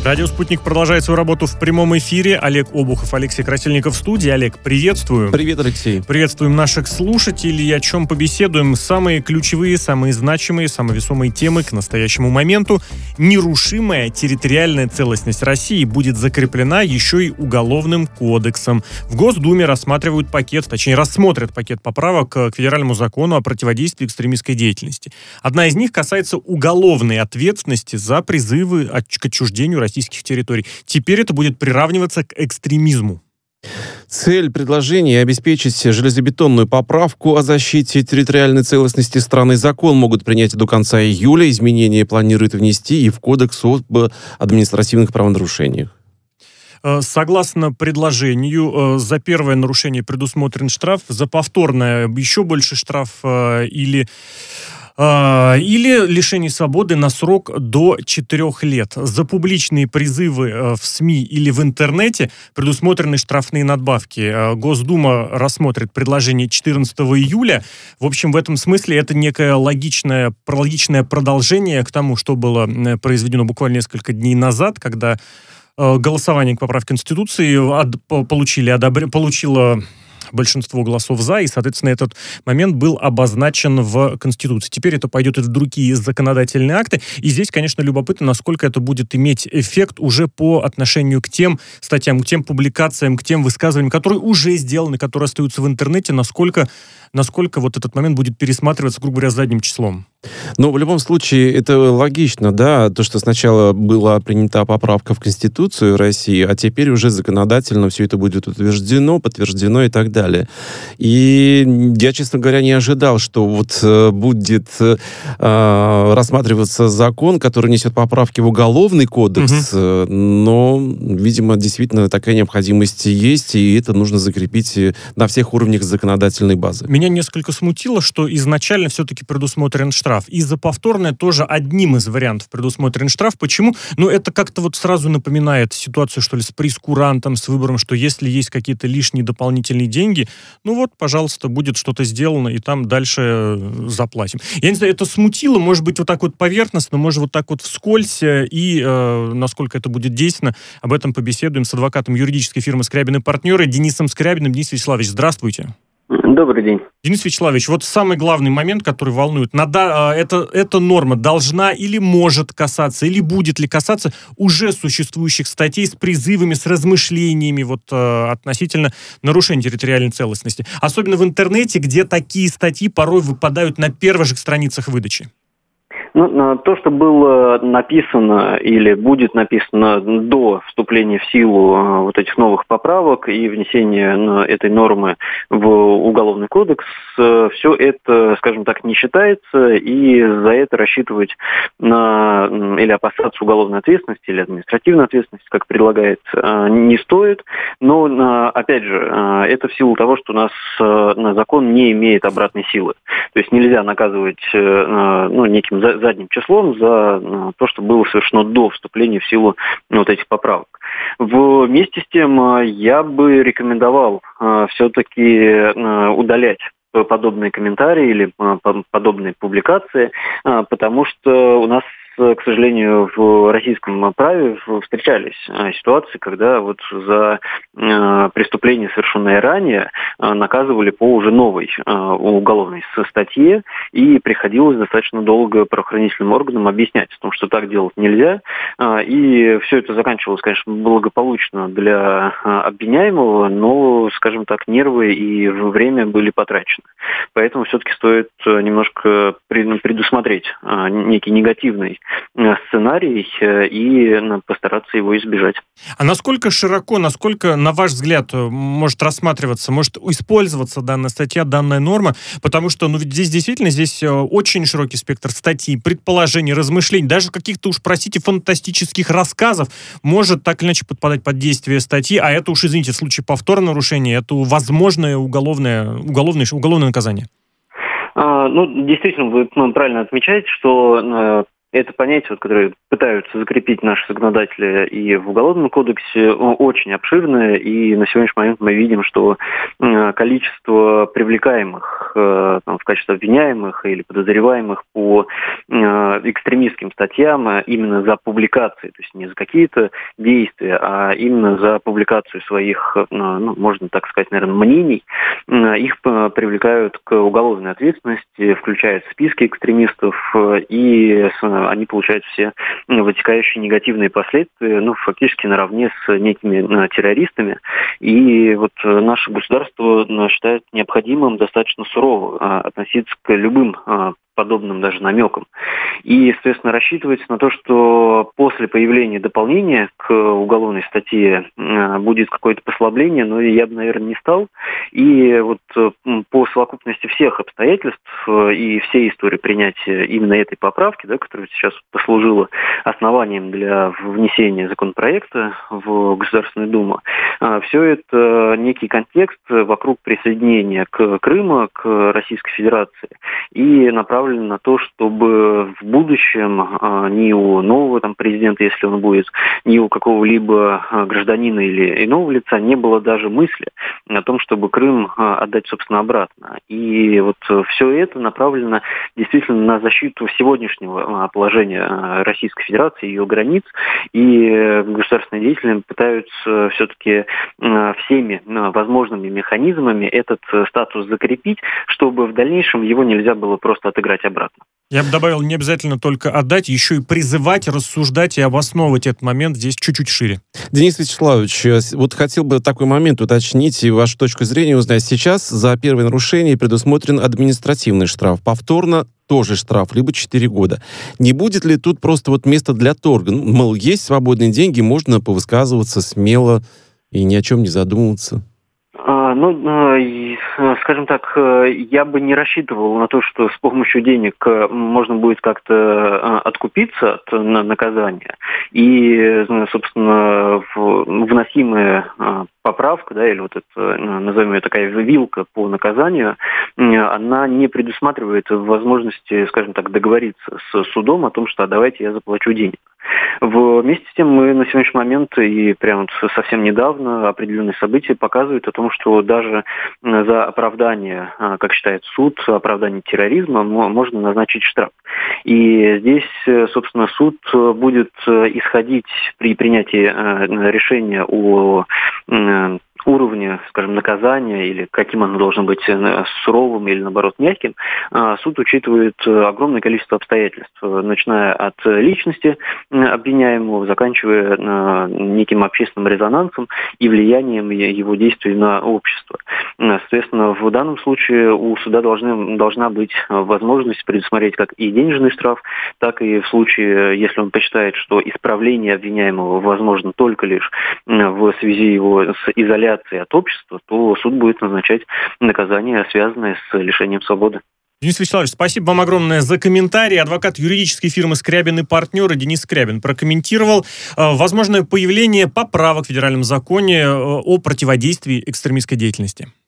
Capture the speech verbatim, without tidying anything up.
Радио «Спутник» продолжает свою работу в прямом эфире. Олег Обухов, Алексей Красильников в студии. Олег, приветствую. Привет, Алексей. Приветствуем наших слушателей. О чем побеседуем? Самые ключевые, самые значимые, самые весомые темы к настоящему моменту. Нерушимая территориальная целостность России будет закреплена еще и Уголовным кодексом. В Госдуме рассматривают пакет, точнее рассмотрят пакет поправок к федеральному закону о противодействии экстремистской деятельности. Одна из них касается уголовной ответственности за призывы к отчуждению российских территорий. Теперь это будет приравниваться к экстремизму. Цель предложения — обеспечить железобетонную поправку о защите территориальной целостности страны. Закон могут принять до конца июля. Изменения планируют внести и в Кодекс об административных правонарушениях. Согласно предложению, за первое нарушение предусмотрен штраф, за повторное еще больше штраф или... или лишение свободы на срок до четырех лет. За публичные призывы в СМИ или в интернете предусмотрены штрафные надбавки. Госдума рассмотрит предложение четырнадцатого июля. В общем, в этом смысле это некое логичное, логичное продолжение к тому, что было произведено буквально несколько дней назад, когда голосование к поправке Конституции получили, одобр... получило... большинство голосов «за», и, соответственно, этот момент был обозначен в Конституции. Теперь это пойдет и в другие законодательные акты, и здесь, конечно, любопытно, насколько это будет иметь эффект уже по отношению к тем статьям, к тем публикациям, к тем высказываниям, которые уже сделаны, которые остаются в интернете, насколько, насколько вот этот момент будет пересматриваться, грубо говоря, задним числом. Но в любом случае это логично, да, то, что сначала была принята поправка в Конституцию России, а теперь уже законодательно все это будет утверждено, подтверждено и так далее. И я, честно говоря, не ожидал, что вот э, будет э, рассматриваться закон, который несет поправки в Уголовный кодекс, угу. Но, видимо, действительно такая необходимость есть, и это нужно закрепить на всех уровнях законодательной базы. Меня несколько смутило, что изначально все-таки предусмотрен штраф. И за повторное тоже одним из вариантов предусмотрен штраф. Почему? Ну, это как-то вот сразу напоминает ситуацию, что ли, с прейскурантом, с выбором, что если есть какие-то лишние дополнительные деньги, ну вот, пожалуйста, будет что-то сделано, и там дальше заплатим. Я не знаю, это смутило, может быть, вот так вот поверхностно, может, вот так вот вскользь, и э, насколько это будет действенно, об этом побеседуем с адвокатом юридической фирмы «Скрябин и партнеры» Денисом Скрябиным. Денис Вячеславович, здравствуйте. Добрый день. Денис Вячеславович, вот самый главный момент, который волнует. Надо, это, эта норма должна или может касаться, или будет ли касаться уже существующих статей с призывами, с размышлениями вот, э, относительно нарушения территориальной целостности. Особенно в интернете, где такие статьи порой выпадают на первых же страницах выдачи. Ну, то, что было написано или будет написано до вступления в силу вот этих новых поправок и внесения этой нормы в Уголовный кодекс, все это, скажем так, не считается, и за это рассчитывать на или опасаться уголовной ответственности или административной ответственности, как предлагается, не стоит. Но, опять же, это в силу того, что у нас закон не имеет обратной силы. То есть нельзя наказывать ну, неким задним числом за то, что было совершено до вступления в силу вот этих поправок. Вместе с тем я бы рекомендовал все-таки удалять подобные комментарии или подобные публикации, потому что у нас, к сожалению, в российском праве встречались ситуации, когда вот за преступления, совершенные ранее, наказывали по уже новой уголовной статье, и приходилось достаточно долго правоохранительным органам объяснять о том, что так делать нельзя. И все это заканчивалось, конечно, благополучно для обвиняемого, но, скажем так, нервы и время были потрачены. Поэтому все-таки стоит немножко предусмотреть некий негативный сценарий и постараться его избежать. А насколько широко, насколько, на ваш взгляд, может рассматриваться, может использоваться данная статья, данная норма? Потому что, ну, ведь здесь действительно здесь очень широкий спектр статей, предположений, размышлений, даже каких-то уж, простите, фантастических рассказов может так или иначе подпадать под действие статьи, а это уж, извините, в случае повторного нарушения, это возможное уголовное, уголовное, уголовное наказание. Ну, действительно, вы правильно отмечаете, что Это понятие, вот, которое пытаются закрепить наши законодатели и в Уголовном кодексе, очень обширное, и на сегодняшний момент мы видим, что количество привлекаемых там, в качестве обвиняемых или подозреваемых по экстремистским статьям именно за публикации, то есть не за какие-то действия, а именно за публикацию своих, ну, можно так сказать, наверное, мнений, их привлекают к уголовной ответственности, включают в списки экстремистов, и они получают все вытекающие негативные последствия, ну, фактически наравне с некими террористами. И вот наше государство считает необходимым достаточно сурово относиться к любым подобным даже намекам. И, соответственно, рассчитывается на то, что после появления дополнения к уголовной статье будет какое-то послабление, но я бы, наверное, не стал. И вот по совокупности всех обстоятельств и всей истории принятия именно этой поправки, да, которая сейчас послужила основанием для внесения законопроекта в Государственную Думу, все это некий контекст вокруг присоединения к Крыма, к Российской Федерации и направлен на то, чтобы в будущем а, ни у нового там, президента, если он будет, ни у какого-либо а, гражданина или иного лица не было даже мысли о том, чтобы Крым а, отдать, собственно, обратно. И вот все это направлено действительно на защиту сегодняшнего а, положения а, Российской Федерации, ее границ, и государственные деятели пытаются все-таки а, всеми а, возможными механизмами этот а, статус закрепить, чтобы в дальнейшем его нельзя было просто отыграть обратно. Я бы добавил, не обязательно только отдать, еще и призывать, рассуждать и обосновывать этот момент здесь чуть-чуть шире. Денис Вячеславович, вот хотел бы такой момент уточнить и вашу точку зрения узнать. Сейчас за первое нарушение предусмотрен административный штраф. Повторно тоже штраф, либо четыре года. Не будет ли тут просто вот место для торга? Ну, мол, есть свободные деньги, можно повысказываться смело и ни о чем не задумываться. Ну, скажем так, я бы не рассчитывал на то, что с помощью денег можно будет как-то откупиться от наказания. И, собственно, вносимая поправка, да, или вот это, назовем ее такая вилка по наказанию, она не предусматривает возможности, скажем так, договориться с судом о том, что а давайте я заплачу денег. Вместе с тем мы на сегодняшний момент и прямо совсем недавно определенные события показывают о том, что даже за оправдание, как считает суд, оправдание терроризма можно назначить штраф. И здесь, собственно, суд будет исходить при принятии решения о уровня, скажем, наказания или каким оно должно быть, суровым или, наоборот, мягким, суд учитывает огромное количество обстоятельств, начиная от личности обвиняемого, заканчивая неким общественным резонансом и влиянием его действий на общество. Соответственно, в данном случае у суда должны, должна быть возможность предусмотреть как и денежный штраф, так и в случае, если он посчитает, что исправление обвиняемого возможно только лишь в связи его с изоляцией от общества, то суд будет назначать наказание, связанное с лишением свободы. Денис Вячеславович, спасибо вам огромное за комментарий. Адвокат юридической фирмы «Скрябин и партнеры» Денис Скрябин прокомментировал э, возможное появление поправок в федеральном законе э, о противодействии экстремистской деятельности.